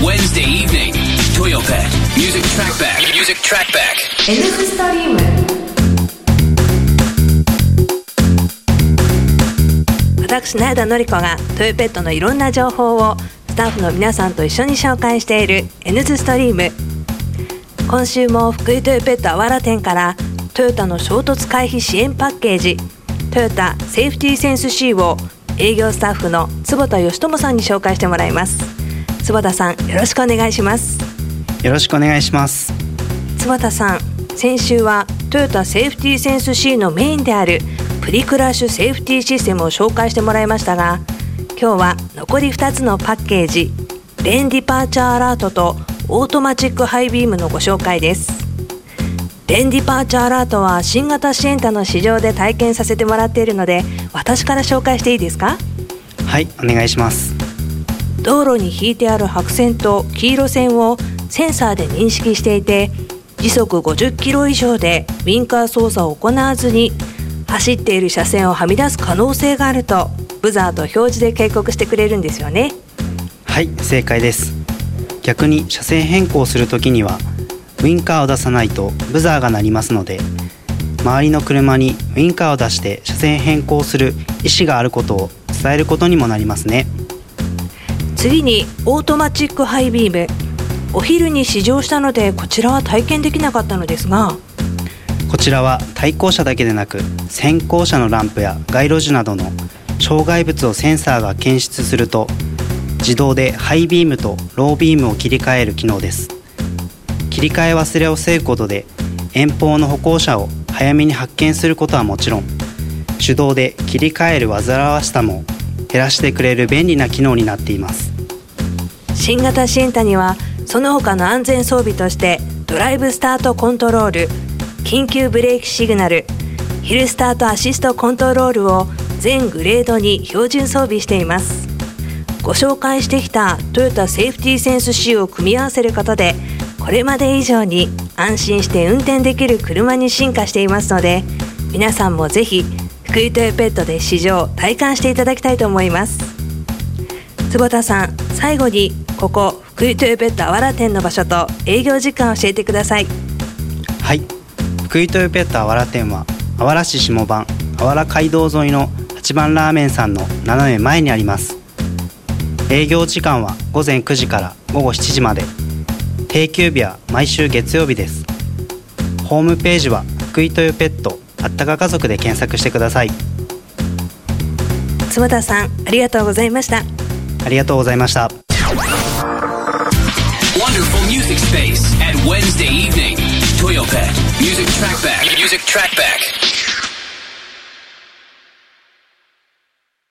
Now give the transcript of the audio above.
Wednesday evening, Toyopet Music Trackback. Music Trackback. Nストリーム。私苗田のり子がトヨペットのいろんな情報をスタッフの皆さんと一緒に紹介している N ストリーム。今週も福井トヨペットあわら店からトヨタの衝突回避支援パッケージトヨタセーフティーセンス C を営業スタッフの坪田義友さんに紹介してもらいます。坪田さん、よろしくお願いします。 よろしくお願いします。 坪田さん、先週はトヨタセーフティーセンス C のメインであるプリクラッシュセーフティーシステムを紹介してもらいましたが、今日は残り2つのパッケージレーンディパーチャーアラートとオートマチックハイビームのご紹介です。レーンディパーチャーアラートは新型シエンタの市場で体験させてもらっているので、私から紹介していいですか？ はい、お願いします。 道路に引いてある白線と黄色線をセンサーで認識していて、時速50キロ以上でウィンカー操作を行わずに走っている車線をはみ出す可能性があるとブザーと表示で警告してくれるんですよね。 はい、正解です。逆に車線変更するときにはウィンカーを出さないとブザーが鳴りますので、周りの車にウィンカーを出して車線変更する意思があることを伝えることにもなりますね。 次にオートマチックハイビーム。お昼に試乗したのでこちらは体験できなかったのですが、 こちらは対向車だけでなく先行車のランプや街路樹などの障害物をセンサーが検出すると自動でハイビームとロービームを切り替える機能です。切り替え忘れを防ぐことで遠方の歩行者を早めに発見することはもちろん、手動で切り替える煩わしさも減らしてくれる便利な機能になっています。 新型シエンタにはその他の安全装備としてドライブスタートコントロール、緊急ブレーキシグナル、ヒルスタートアシストコントロールを全グレードに標準装備しています。ご紹介してきたトヨタセーフティーセンス C を組み合わせることで、これまで以上に安心して運転できる車に進化していますので、皆さんもぜひ福井トヨペットで試乗体感していただきたいと思います。坪田さん、最後にここ福井トヨペットあわら店の場所と営業時間を教えてください。 はい、福井トヨペットあわら店はあわら市下番あわら街道沿いの8番ラーメンさんの斜め前にあります。営業時間は午前9時から午後7時まで、定休日は毎週月曜日です。ホームページは福井トヨペットあったか家族で検索してください。 坪田さん、ありがとうございました。 ありがとうございました。 Wonderful music space at Wednesday evening, Toyopet Music Trackback. Music Trackback.